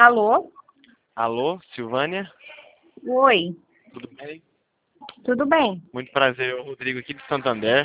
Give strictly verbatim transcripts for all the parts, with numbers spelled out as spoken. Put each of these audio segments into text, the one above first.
Alô? Alô, Silvânia? Oi, Tudo bem? tudo bem? Muito prazer, eu, Rodrigo aqui de Santander.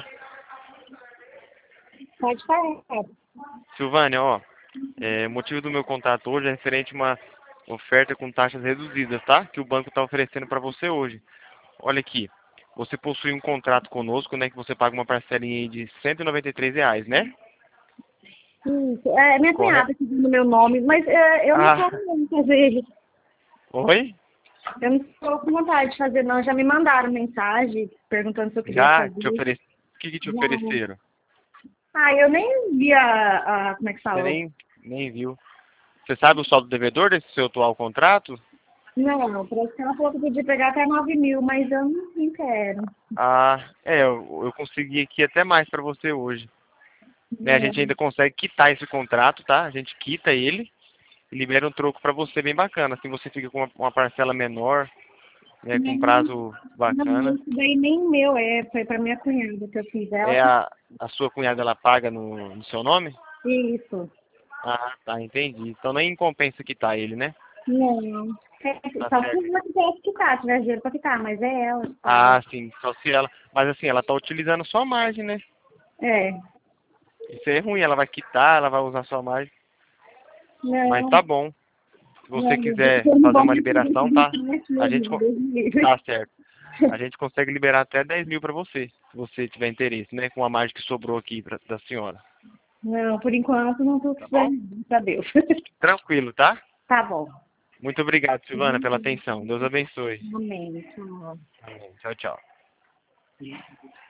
Pode falar. Silvânia, ó, é, o motivo do meu contato hoje é referente a uma oferta com taxas reduzidas, tá? Que o banco está oferecendo para você hoje. Olha aqui, você possui um contrato conosco, né? Que você paga uma parcelinha aí de cento e noventa e três reais, né? Isso, é minha Correto? cunhada pedindo meu nome, mas é, eu não Ah, estou com vontade de fazer. oi? Eu não estou com vontade de fazer, não. Já me mandaram mensagem perguntando se eu queria Já te fazer. ofereci. O que, que te Já. ofereceram? Ah, eu nem vi a, a como é que Você fala? nem, nem viu. Você sabe o saldo devedor desse seu atual contrato? Não, parece que ela falou que podia pegar até nove mil, mas eu não, não quero. Ah, é, eu, eu consegui aqui até mais para você hoje. Né, a gente Não, ainda consegue quitar esse contrato, tá? A gente quita ele e libera um troco para você bem bacana. Assim você fica com uma, uma parcela menor, né, com um não, prazo não, bacana. isso daí nem meu é, foi pra minha cunhada que eu fiz. Ela É que a, a sua cunhada, ela paga no, no seu nome? isso. Ah, tá, entendi. Então nem compensa quitar ele, né? Não. É, Tá só se certo. você tivesse que quitar, tivesse dinheiro pra quitar, mas é ela que paga. Ah, sim, só se ela. Mas assim, ela tá utilizando sua margem, né? É. Isso é ruim, ela vai quitar, ela vai usar sua margem. Mas Não, tá bom. Se você não, quiser eu não fazer vou uma mais fazer liberação, isso tá? nesse A gente. mesmo, co- Deus me livre. Tá certo. A gente consegue liberar até dez mil para você, se você tiver interesse, né? Com a margem que sobrou aqui pra, da senhora. Não, por enquanto não tô Tá bom? precisando, pra Deus. Tranquilo, tá? Tá bom. Muito obrigado, Silvana, pela atenção. Deus abençoe. Amém. Tchau. Amém. Tchau, tchau.